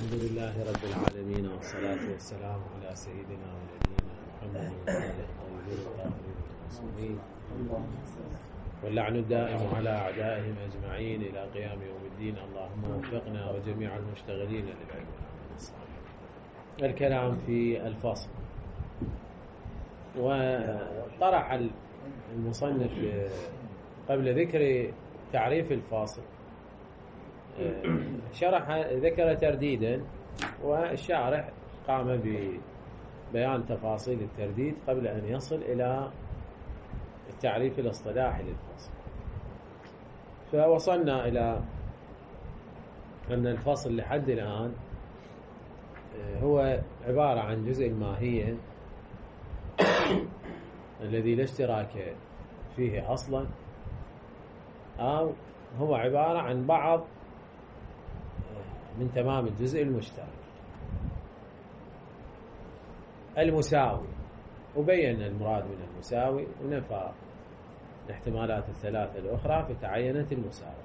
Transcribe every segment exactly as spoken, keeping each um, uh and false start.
الحمد لله رب العالمين، والصلاة والسلام على سيدنا ونبينا محمد وآله الطيبين الطاهرين المعصومين، واللعن الدائم على أعدائهم أجمعين إلى قيام يوم الدين. اللهم وفقنا وجميع المشتغلين للعلم والعمل الصالح. الكلام في الفصل، وطرح المصنف قبل ذكر تعريف الفاصل شرح ذكر ترديدا، والشارح قام ببيان تفاصيل الترديد قبل أن يصل إلى التعريف الاصطلاحي للفصل. فوصلنا إلى أن الفصل لحد الآن هو عبارة عن جزء الماهية الذي لا اشتراك فيه أصلا، أو هو عبارة عن بعض من تمام الجزء المشترك المساوي، وبين المراد من المساوي ونفى الاحتمالات الثلاثة الأخرى فتعينت المساواة.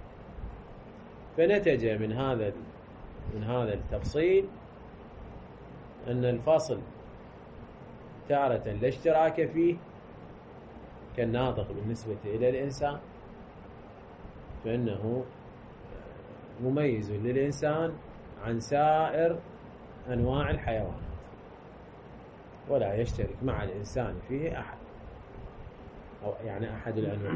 فنتج من هذا من هذا التفصيل أن الفصل تارة لا اشتراك فيه كالناطق بالنسبة إلى الإنسان، فإنه مميز للإنسان عن سائر أنواع الحيوانات، ولا يشترك مع الإنسان فيه أحد، أو يعني أحد الأنواع.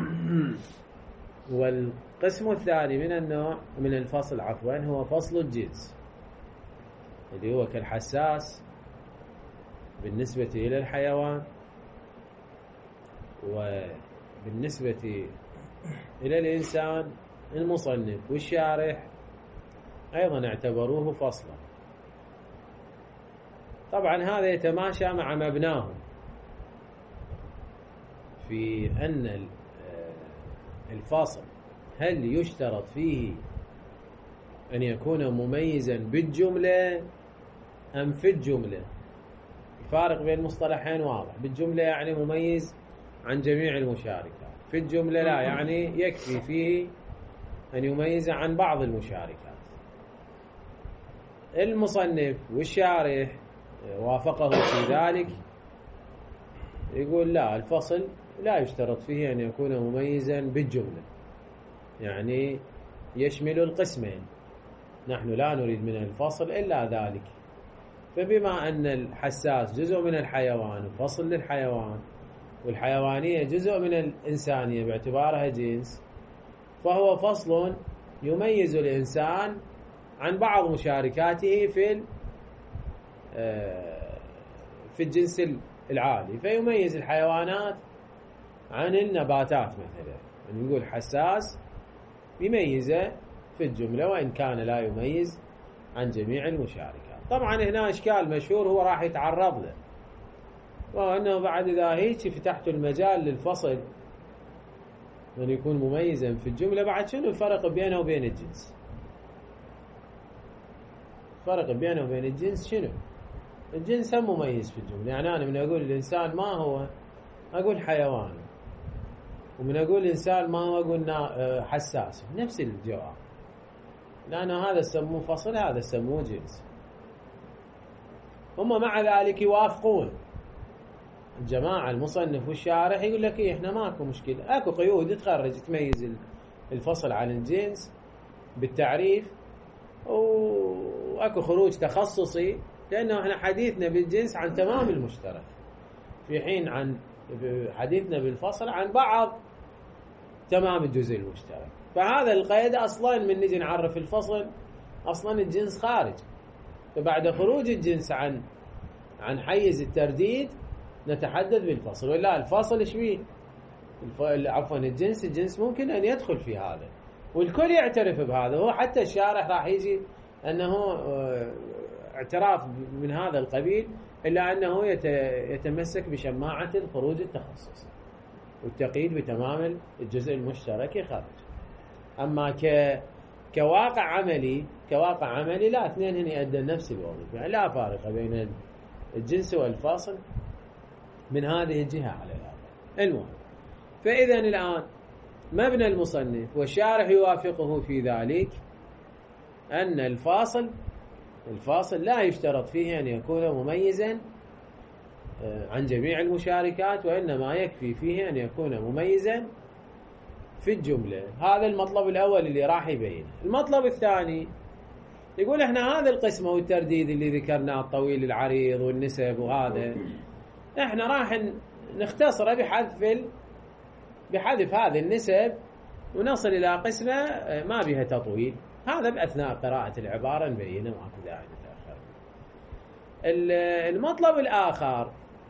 والقسم الثاني من النوع من الفصل عفوا هو فصل الجنس، اللي هو كالحساس بالنسبة إلى الحيوان، وبالنسبة إلى الإنسان المصنف والشارح أيضا اعتبروه فصلا. طبعا هذا يتماشى مع مبناه في أن الفاصل هل يشترط فيه أن يكون مميزا بالجملة أم في الجملة. الفارق بين المصطلحين واضح، بالجملة يعني مميز عن جميع المشاركات، في الجملة لا، يعني يكفي فيه أن يميز عن بعض المشاركات. المصنف والشارح وافقه في ذلك، يقول لا، الفصل لا يشترط فيه أن يكون مميزا بالجملة، يعني يشمل القسمين. نحن لا نريد من الفصل إلا ذلك. فبما أن الحساس جزء من الحيوان وفصل للحيوان، والحيوانية جزء من الإنسانية باعتبارها جنس، فهو فصل يميز الإنسان عن بعض مشاركاته في في الجنس العالي، فيميز الحيوانات عن النباتات مثلا. يعني نقول حساس يميزه في الجملة، وإن كان لا يميز عن جميع المشاركات. طبعا هنا إشكال مشهور هو راح يتعرض له، وأنه بعد إذا هيك فتحت المجال للفصل أن يكون مميزا في الجملة، بعد شنو الفرق بينه وبين الجنس؟ الفرق بينه وبين الجنس شنو؟ الجنس هم مميز في الجملة، يعني أنا من أقول الإنسان ما هو أقول حيوان، ومن أقول الإنسان ما هو أقول حساس، نفس الجواب، لأنه هذا سموه فصل، هذا سموه جنس. هم مع ذلك يوافقون الجماعة المصنف والشارح، يقول لك إيه، إحنا ماكو مشكلة، أكو قيود تخرج تميز الفصل عن الجنس بالتعريف، وأكو خروج تخصصي، لأنه إحنا حديثنا بالجنس عن تمام المشترك، في حين عن حديثنا بالفصل عن بعض تمام الجزء المشترك. فهذا القيد أصلا من نجي نعرف الفصل أصلا الجنس خارج، فبعد خروج الجنس عن عن حيز الترديد نتحدث بالفصل. ولا الفصل ايش بيه؟ عفوا الجنس الجنس ممكن أن يدخل في هذا، والكل يعترف بهذا، هو حتى الشارح راح يجي أنه اعتراف من هذا القبيل، إلا أنه يتمسك بشماعة الخروج التخصصي والتقييد بتمام الجزء المشترك خارج. أما ك كواقع عملي كواقع عملي لا، اثنين هن يؤدون نفس الوظيفة، يعني لا فارق بين الجنس والفاصل من هذه الجهة على الأقل. المهم، فإذا الآن مبنى المصنف والشارح يوافقه في ذلك أن الفاصل الفاصل لا يشترط فيه أن يكون مميزا عن جميع المشاركات، وإنما يكفي فيه أن يكون مميزا في الجملة. هذا المطلب الأول اللي راح يبينه. المطلب الثاني يقول احنا هذا القسمة والترديد اللي ذكرناه الطويل العريض والنسب وهذا احنا راح نختصره بحذف ال... بحذف هذه النسب ونصل إلى قسمة ما بها تطويل. هذا بأثناء قراءة العبارة نبينه، ماكو داعي نتأخر. المطلب الآخر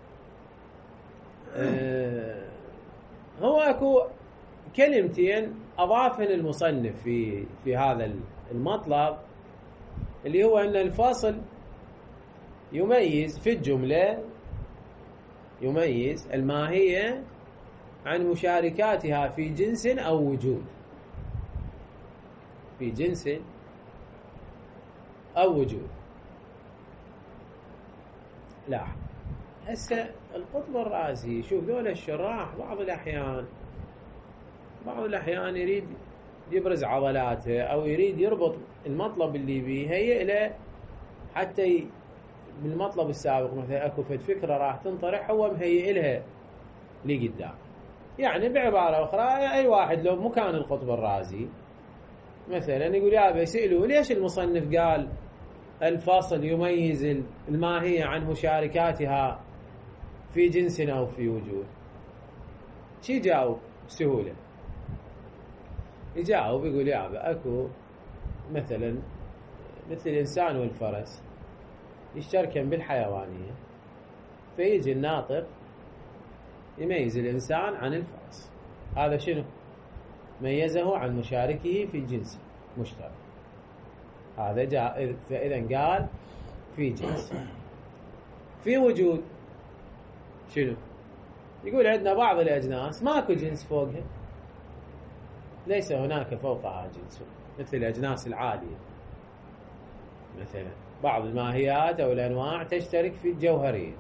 اه هو اكو كلمتين أضافهن المصنف في في هذا المطلب، اللي هو أن الفاصل يميز في الجملة يميز الماهية عن مشاركاتها في جنس أو وجود. في جنس أو وجود. لا هسه القطب الرازي شوف ذول الشراح بعض الأحيان بعض الأحيان يريد يبرز عضلاته أو يريد يربط المطلب اللي بيهيئ له حتى بالمطلب السابق مثلا أكو فكرة راح تنطرح هو مهيئ لها لقدام. يعني بعبارة أخرى أي واحد لو مكان القطب الرازي مثلا يقول يا أبي سئلوا ليش المصنف قال الفاصل يميز الماهية عن مشاركاتها في جنس أو في وجود، شي جاوب بسهولة؟ يجاوب يقول يا أبي أكو مثلا مثل الإنسان والفرس يشتركن بالحيوانية، فيجي الناطق يميز الإنسان عن الفرس. هذا شنو؟ ميزه عن مشاركه في جنس مشترك. هذا جاء. فإذا قال في جنس. في وجود شنو؟ يقول عندنا بعض الأجناس ماكو جنس فوقها، ليس هناك فوقها جنس، مثل الأجناس العالية مثلا بعض الماهيات أو الأنواع تشترك في الجوهرية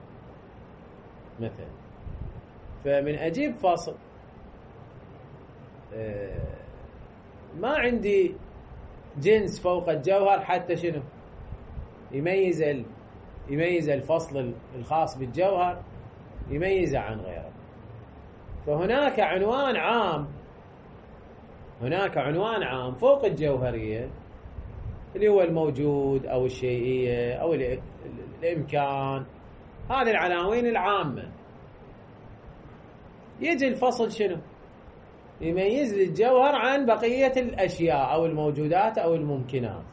مثلا. فمن أجيب فصل ما عندي جنس فوق الجوهر حتى شنو يميز يميز الفصل الخاص بالجوهر يميزه عن غيره. فهناك عنوان عام هناك عنوان عام فوق الجوهرية اللي هو الموجود أو الشيئية أو الإمكان. هذه العناوين العامة. يجي الفصل شنو يميز الجوهر عن بقية الأشياء أو الموجودات أو الممكنات.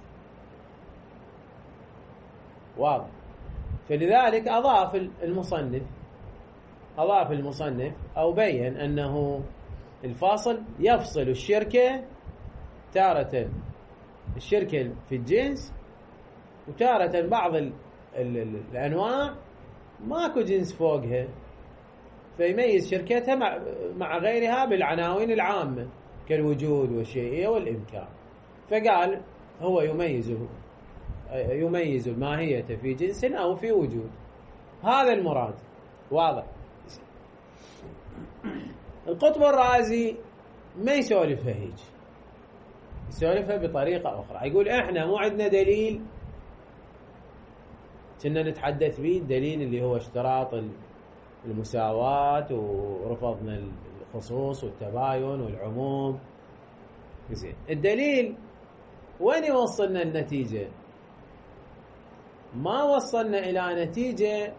واضح؟ فلذلك أضاف المصنف أضاف المصنف أو بين أنه الفاصل يفصل الشركة تارة الشركة في الجنس، وتارة بعض ال ال ال الأنواع ماكو جنس فوقها، فيميز شركتها مع, مع غيرها بالعناوين العامة كالوجود والشيئية والإمكان. فقال هو يميزه يميز الماهية في جنس أو في وجود. هذا المراد. واضح؟ القطب الرازي ما يسولفها هيك، يسولفها بطريقة أخرى. يقول إحنا مو عندنا دليل كنا نتحدث به، الدليل اللي هو اشتراط المساواة ورفضنا الخصوص والتباين والعموم. زين، الدليل وين يوصلنا النتيجة؟ ما وصلنا إلى نتيجة،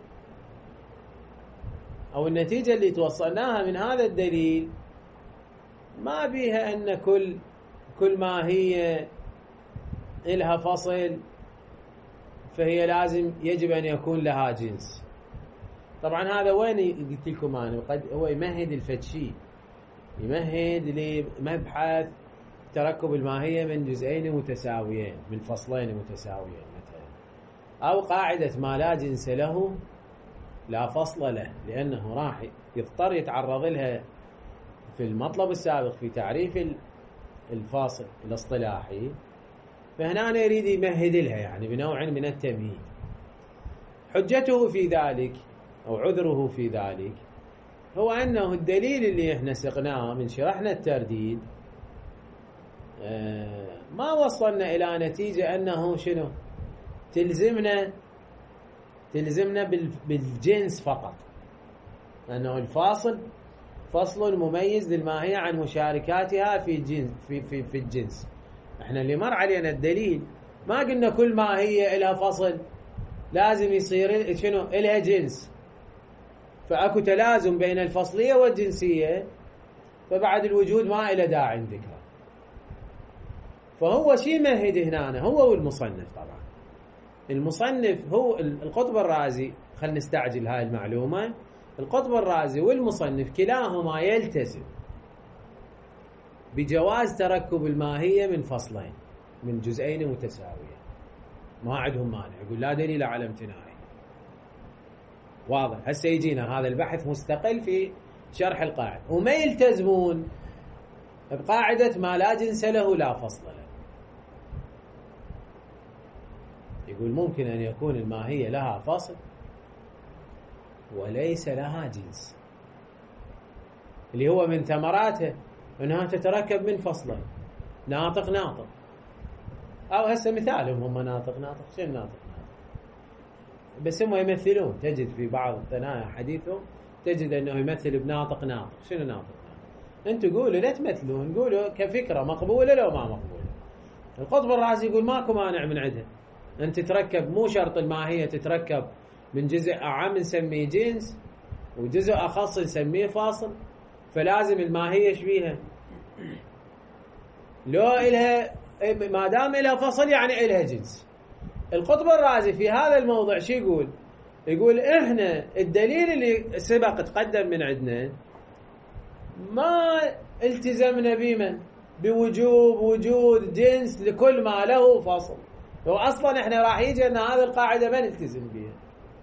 أو النتيجة اللي توصلناها من هذا الدليل ما بيها أن كل كل ما هي إلها فصل فهي لازم يجب أن يكون لها جنس. طبعا هذا وين قلت لكم أنا قد هو يمهد الفتشي، يمهد لمبحث تركب الماهية من جزئين متساويين من فصلين متساويين مثلا، أو قاعدة ما لا جنس له لا فصل له، لأنه راح يضطر يتعرض لها في المطلب السابق في تعريف الفاصل الاصطلاحي. فهنا أنا يريد يمهد لها يعني بنوع من التمهيد. حجته في ذلك أو عذره في ذلك هو أنه الدليل اللي احنا سقناه من شرحنا الترديد ما وصلنا إلى نتيجة أنه شنو تلزمنا تلزمنا بالجنس فقط، لأنه الفاصل فصل مميز للماهية عن مشاركاتها في جنس في في في الجنس. احنا اللي مر علينا الدليل ما قلنا كل ماهية لها فصل لازم يصير شنو لها جنس، فأكو تلازم بين الفصلية والجنسية، فبعد الوجود ما إلى داعي ذكره. فهو شي مهد هنا هو والمصنف. طبعا المصنف هو القطب الرازي، خلينا نستعجل هاي المعلومة، القطب الرازي والمصنف كلاهما يلتزم بجواز تركب الماهية من فصلين من جزئين متساويين، ما عندهم مانع، يقول لا دليل على امتناعه. واضح؟ هسه يجينا هذا البحث مستقل في شرح القاعدة. وما يلتزمون بقاعدة ما لا جنس له لا فصل له. يقول ممكن أن يكون الماهية لها فصل وليس لها جنس، اللي هو من ثمراته أنها تتركب من فصلين، ناطق ناطق، أو هسه مثالهم هم ناطق ناطق. شنو ناطق ناطق؟ بس هم يمثلون، تجد في بعض الثنايا حديثهم تجد أنه يمثل بناطق ناطق. شنو ناطق ناطق؟ أنتوا قولوا لا تمثلون، قولوا كفكرة مقبولة لو ما مقبولة. القطب الرازي يقول ماكو مانع من عندها أن تتركب، مو شرط الماهية تتركب من جزء أعم نسميه جنس وجزء أخص نسميه فاصل، فلازم الماهية شبيها لو إلها، ما دام إلها فصل يعني إلها جنس. القطب الرازي في هذا الموضوع شو يقول؟ يقول إحنا الدليل اللي سبق تقدم من عندنا ما التزمنا بمن بوجوب وجود جنس لكل ما له فصل، لو أصلا إحنا راح يجي أن هذه القاعدة ما نلتزم بها.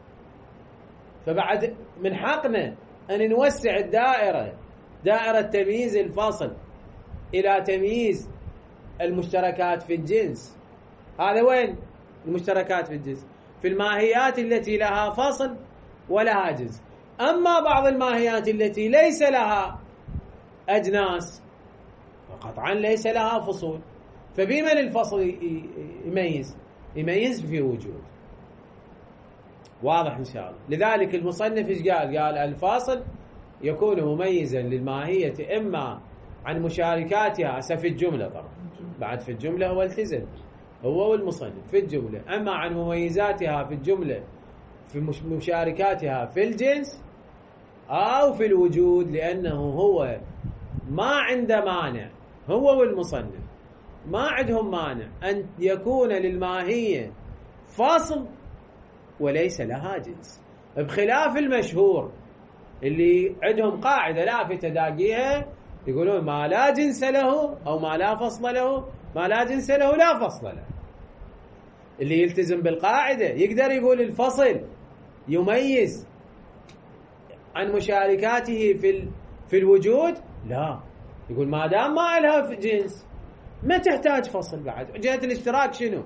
فبعد من حقنا أن نوسع الدائرة، دائرة تمييز الفصل إلى تمييز المشتركات في الجنس. هذا وين المشتركات في الجنس؟ في الماهيات التي لها فصل ولها جنس. أما بعض الماهيات التي ليس لها أجناس فقطعا ليس لها فصول، فبمن الفصل يميز؟ يميز في وجود. واضح إن شاء الله. لذلك المصنف إيش قال؟ قال الفاصل يكون مميزا للماهية إما عن مشاركاتها في الجملة، طبعا بعد في الجملة هو التزم هو والمصنف في الجملة، أما عن مميزاتها في الجملة في مشاركاتها في الجنس أو في الوجود، لأنه هو ما عنده مانع، هو والمصنف ما عندهم مانع أن يكون للماهية فاصل وليس لها جنس، بخلاف المشهور اللي عندهم قاعدة لافتة داقيها يقولون ما لا جنس له أو ما لا فصل له، ما لا جنس له لا فصل له. اللي يلتزم بالقاعدة يقدر يقول الفصل يميز عن مشاركاته في في الوجود، لا، يقول ما دام ما لها في جنس ما تحتاج فصل. بعد جهة الاشتراك شنو؟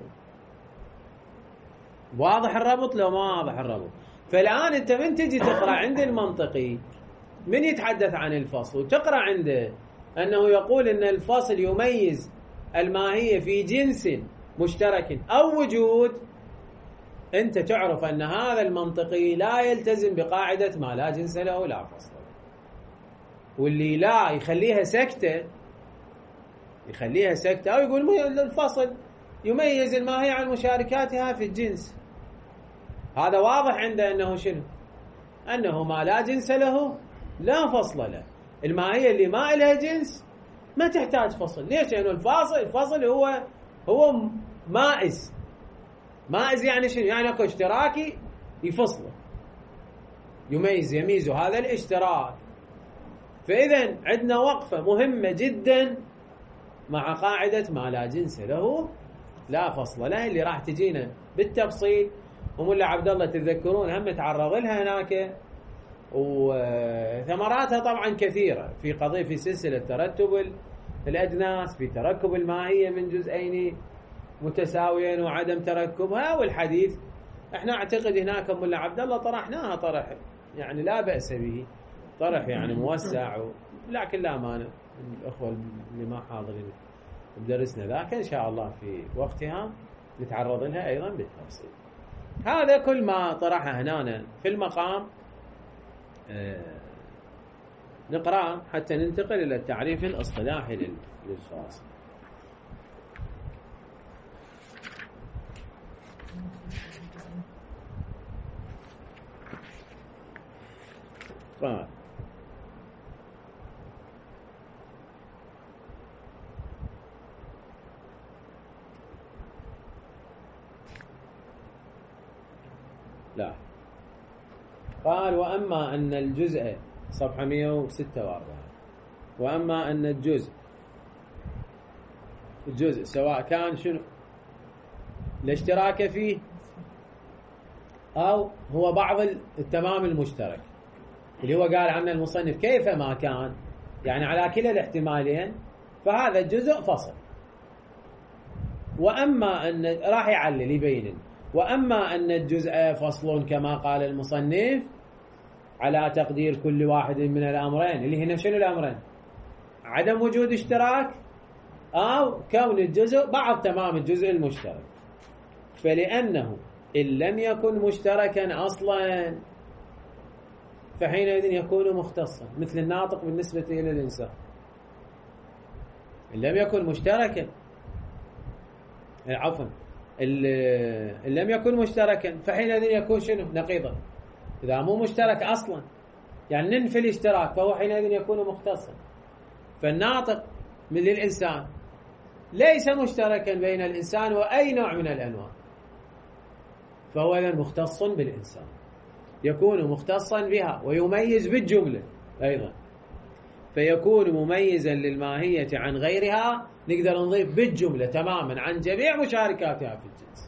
واضح الربط لو ما واضح الربط؟ فالآن أنت من تجي تقرأ عند المنطقي من يتحدث عن الفصل وتقرأ عنده أنه يقول أن الفصل يميز الماهية في جنس مشترك أو وجود، أنت تعرف أن هذا المنطقي لا يلتزم بقاعدة ما لا جنس له لا فصل له. واللي لا يخليها سكتة، يخليها سكتة أو يقول الفصل يميز الماهية عن مشاركاتها في الجنس، هذا واضح عنده أنه شنو؟ أنه ما لا جنس له لا فصل له. الماهية اللي ما لها جنس ما تحتاج فصل. ليش؟ لأنه الفاصل الفصل هو هو مائز. مائز يعني شنو؟ يعني اكو اشتراكي يفصله، يميز يميز هذا الاشتراك. فإذا عندنا وقفة مهمة جدا مع قاعدة ما لا جنس له لا فصل له، اللي راح تجينا بالتفصيل، وملا عبد الله تذكرون هم تعرض لها هناك، وثمراتها طبعا كثيرة في قضية في سلسلة ترتب الأجناس، في تركب الماهية من جزئين متساويين وعدم تركبها. والحديث احنا اعتقد هناك ملا عبد الله طرحناها طرح يعني لا بأس به، طرح يعني موسع، لكن لا مانع الأخوة اللي ما حاضرين بدرسنا ذاك إن شاء الله في وقتها نتعرض لها أيضا بالتفصيل. هذا كل ما طرحه هنا في المقام آه نقرأ حتى ننتقل إلى التعريف الاصطلاحي للفاصل. قال لا قال وأما أن الجزء صفحة مئة وستة وأربعين وأما أن الجزء الجزء سواء كان شنو الاشتراك فيه أو هو بعض التمام المشترك اللي هو قال عنه المصنف كيف ما كان، يعني على كلا الاحتمالين، فهذا الجزء فصل. وأما أن راح يعلل يبين وأما أن الجزء فصل كما قال المصنف على تقدير كل واحد من الأمرين، اللي هنا شنو الأمرين؟ عدم وجود اشتراك أو كون الجزء بعض تمام الجزء المشترك. فلأنه إن لم يكن مشتركا أصلا فحينئذ يكون مختصا، مثل الناطق بالنسبة إلى الإنسان. إن لم يكن مشتركا عفوا إن لم يكن مشتركا فحينئذ يكون شنو؟ نقيضا. إذا مو مشترك أصلا يعني ننفي الاشتراك فهو حينئذ يكون مختصا. فالناطق من الإنسان ليس مشتركا بين الإنسان وأي نوع من الأنواع، فهو إذن مختص بالإنسان، يكون مختصا بها ويميز بالجملة أيضا، فيكون مميزا للماهية عن غيرها. نقدر نضيف بالجملة تماما عن جميع مشاركاتها في الجنس.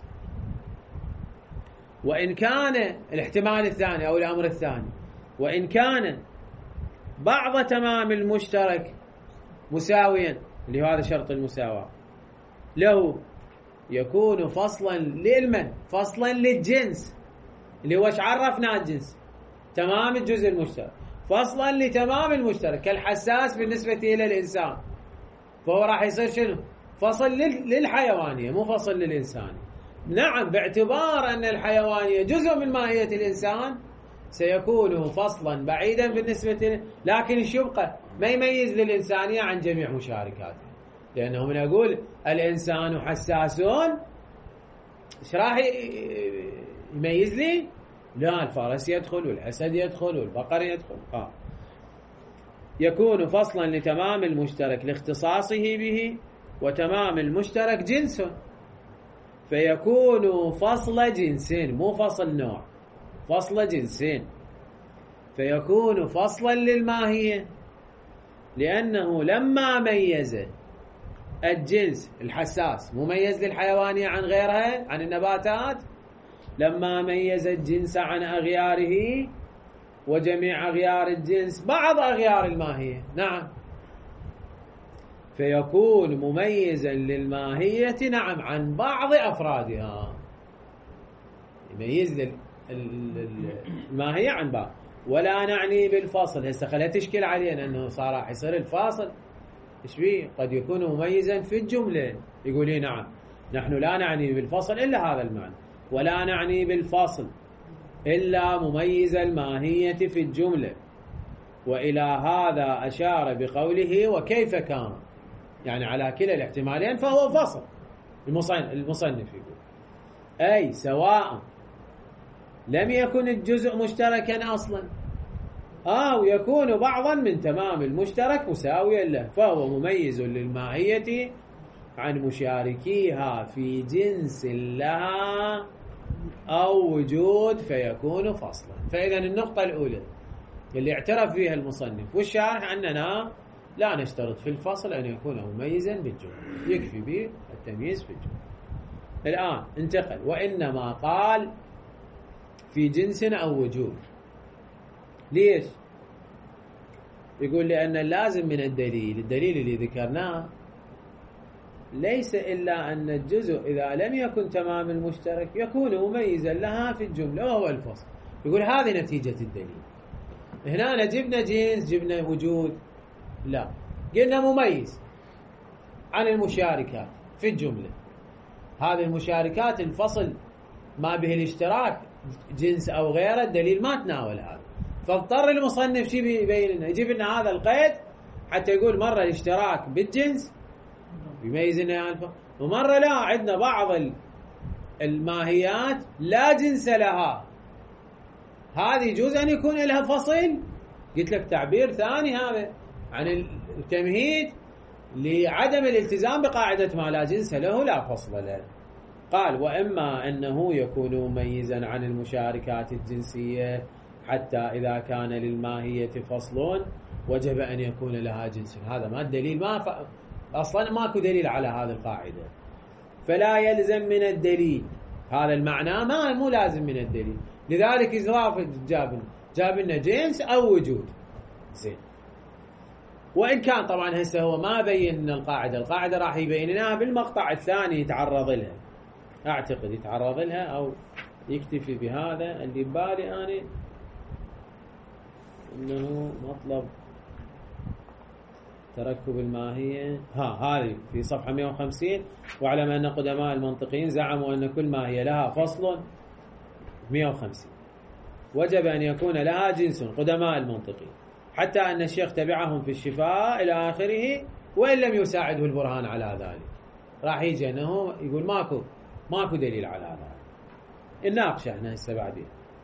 وإن كان الاحتمال الثاني أو الأمر الثاني وإن كان بعض تمام المشترك مساويا، اللي هو هذا شرط المساواة، له يكون فصلا للمن فصلا للجنس، اللي هو ايش عرفنا الجنس؟ تمام الجزء المشترك، فصلا لتمام المشترك كالحساس بالنسبة إلى الإنسان، فهو راح يصير شنو؟ فصل للحيوانية مو فصل للإنسانية. نعم باعتبار أن الحيوانية جزء من ماهية الإنسان سيكون فصلا بعيدا بالنسبة له، لكن يبقى ما يميز للإنسانية عن جميع مشاركاته، لأنه من يقول الإنسان حساسون إيش راح يميز لي؟ لا، الفارس يدخل والأسد يدخل والبقر يدخل. آه. يكون فصلا لتمام المشترك لاختصاصه به، وتمام المشترك جنس، فيكون فصل جنسين مو فصل نوع، فصل جنسين، فيكون فصلا للماهية، لأنه لما ميز الجنس الحساس مميز للحيوانية عن غيرها عن النباتات، لما ميز الجنس عن أغياره وجميع أغيار الجنس بعض أغيار الماهية، نعم، فيكون مميزا للماهية نعم عن بعض أفرادها، يميز الماهية عن بعض. ولا نعني بالفاصل، هسه خليها تشكل علينا أنه صار راح يصير الفاصل إيش بيه؟ قد يكون مميزا في الجملة، يقول لي نعم نحن لا نعني بالفصل إلا هذا المعنى، ولا نعني بالفاصل إلا مميز الماهية في الجملة. وإلى هذا أشار بقوله وكيف كان، يعني على كلا الاحتمالين فهو فصل. المصنف يقول أي سواء لم يكن الجزء مشتركا أصلا أو يكون بعضا من تمام المشترك مساويا له، فهو مميز للماهية عن مشاركيها في جنس لها أو وجود، فيكون فصلا. فإذا النقطة الأولى اللي اعترف فيها المصنف والشارح أننا لا نشترط في الفصل أن يكون مميزا بالجملة، يكفي به التمييز في الجملة. الآن انتقل وإنما قال في جنس أو وجود. ليش؟ يقول لأن اللازم من الدليل الدليل اللي ذكرناه ليس إلا أن الجزء إذا لم يكن تمام المشترك يكون مميزا لها في الجملة وهو الفصل. يقول هذه نتيجة الدليل. هنا جبنا جنس جبنا وجود، لا، قلنا مميز عن المشاركات في الجملة، هذه المشاركات الفصل ما به الاشتراك جنس أو غيره الدليل ما تناول هذا، فاضطر المصنف شي بيبين لنا يجيب لنا هذا القيد حتى يقول مرة الاشتراك بالجنس يميز لنا الفرق، ومرة لا عندنا بعض الماهيات لا جنس لها، هذه يجوز أن يكون لها فصل. قلت لك تعبير ثاني هذا عن التمهيد لعدم الالتزام بقاعدة ما لا جنس له لا فصل له. قال وإما أنه يكون مميزا عن المشاركات الجنسية حتى إذا كان للماهية فصل وجب أن يكون لها جنس، هذا ما الدليل، ما ف... أصلا ماكو دليل على هذه القاعدة، فلا يلزم من الدليل هذا المعنى، ما مو لازم من الدليل، لذلك إضافة جاب جاب لنا جنس أو وجود. زين، وإن كان طبعا هسه هو ما بين القاعدة، القاعدة راح يبين لنا بالمقطع الثاني يتعرض لها، أعتقد يتعرض لها أو يكتفي بهذا اللي ببالي أنا إنه مطلب تركب الماهية. ها هذه في صفحة مئة وخمسين، واعلم أن قدماء المنطقيين زعموا أن كل ماهية لها فصل. مئة وخمسين وجب أن يكون لها جنس قدماء المنطقيين، حتى أن الشيخ تبعهم في الشفاء إلى آخره، وإن لم يساعده البرهان على ذلك راح يجي أنه يقول ماكو ماكو دليل على هذا، الناقشة احنا هسه بعدين.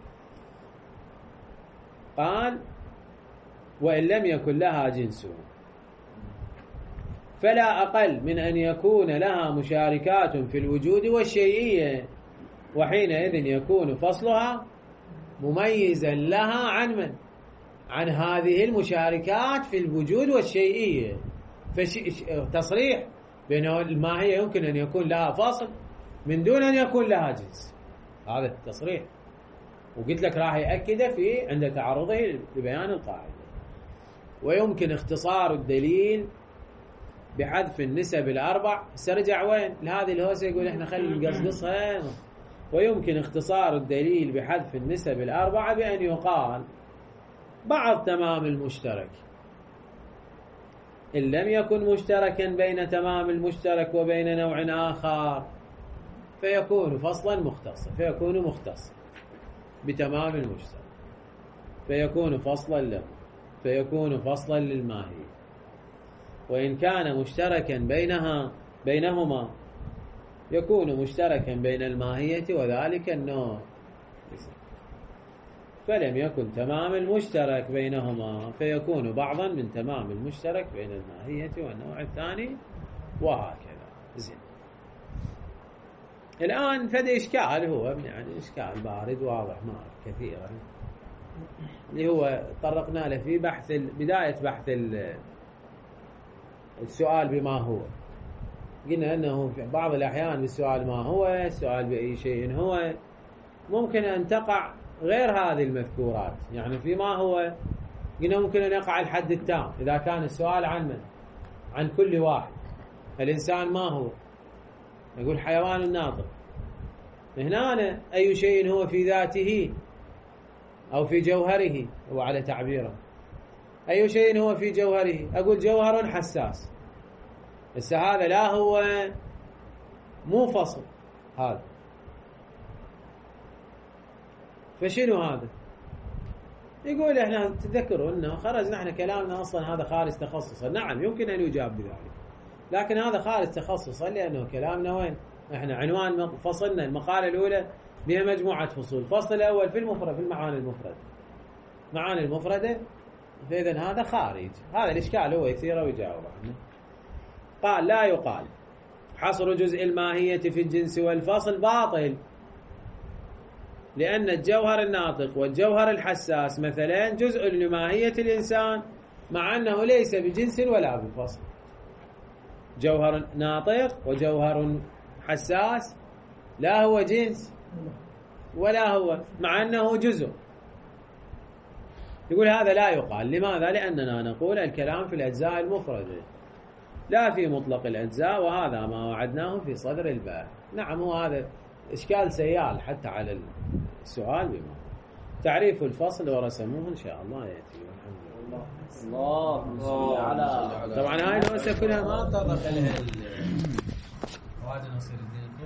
قال وإن لم يكن لها جنس فلا أقل من أن يكون لها مشاركات في الوجود والشيئية، وحينئذ يكون فصلها مميزا لها عن من؟ عن هذه المشاركات في الوجود والشيئية. فتصريح بأن الماهية يمكن أن يكون لها فصل من دون أن يكون لها جنس، هذا التصريح، وقلت لك راح يأكده في عند تعرضه لبيان القاعدة. ويمكن اختصار الدليل بحذف النسب الأربع. سرجع وين لهذه الهوسة يقول احنا خلي نقصقصها. ويمكن اختصار الدليل بحذف النسب الأربعة بأن يقال بعض تمام المشترك إن لم يكن مشتركا بين تمام المشترك وبين نوع آخر فيكون فصلا مختصا، فيكون مختصا بتمام المشترك، فيكون فصلا له، فيكون فصلا للماهية. وإن كان مشتركا بينها بينهما يكون مشتركا بين الماهية وذلك النوع، فلم يكن تمام المشترك بينهما فيكون بعضا من تمام المشترك بين الماهية والنوع الثاني، وهكذا. زين، الآن فد إشكال هو يعني إشكال بارد واضح ما كثيرا، اللي هو طرقنا له في بحث بداية بحث السؤال بما هو. قلنا أنه في بعض الأحيان بالسؤال ما هو، السؤال بأي شيء هو، ممكن أن تقع غير هذه المذكورات. يعني فيما هو قلنا ممكن أن يقع الحد التام إذا كان السؤال عن من؟ عن كل واحد. الإنسان ما هو؟ يقول حيوان الناطق. هنا أي شيء هو في ذاته أو في جوهره، هو على تعبيره أي شيء هو في جوهره، أقول جوهر حساس. بس هذا لا هو مو فصل هذا، فشنو هذا؟ يقول احنا تذكروا انه خرجنا احنا كلامنا اصلا هذا خارج تخصصا. نعم يمكن ان يجاب بذلك، لكن هذا خارج تخصصا لانه كلامنا وين؟ احنا عنوان فصلنا المقالة الاولى بها مجموعة فصول، الفصل الاول في المفرد في المعاني المفردة، معاني المفردة، فاذا هذا خارج. هذا الاشكال هو يثيره ويجاوب عنه. قال لا يقال حصر جزء الماهية في الجنس والفصل باطل، لأن الجوهر الناطق والجوهر الحساس مثلا جزء لماهية الإنسان مع أنه ليس بجنس ولا بفصل. جوهر ناطق وجوهر حساس لا هو جنس ولا هو، مع أنه جزء. يقول هذا لا يقال. لماذا؟ لأننا نقول الكلام في الأجزاء المفردة لا في مطلق الأجزاء، وهذا ما وعدناه في صدر البحث. نعم، هو هذا إشكال سيال حتى على السؤال بما تعريف الفصل ورسموه إن شاء الله يأتي. الحمد لله. الله على طبعا هاي الوسة كلها ما انطبق لها